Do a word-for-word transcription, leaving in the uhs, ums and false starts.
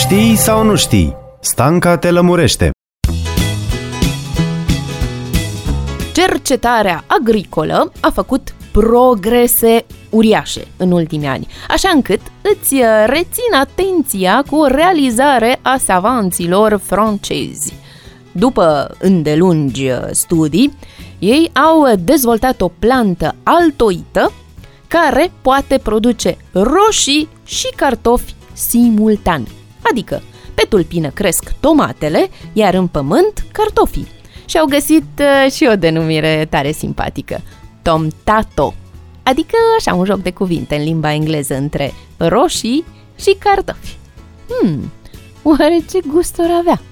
Știi sau nu știi? Stanca te lămurește. Cercetarea agricolă a făcut progrese uriașe în ultimii ani, așa încât îți rețin atenția cu o realizare a savanților francezi. După îndelungi studii, ei au dezvoltat o plantă altoită care poate produce roșii și cartofi simultan. Adică, pe tulpină cresc tomatele, iar în pământ cartofii. Și au găsit uh, și o denumire tare simpatică, tomtato, adică așa un joc de cuvinte în limba engleză între roșii și cartofi. Hmm, oare ce gust or avea?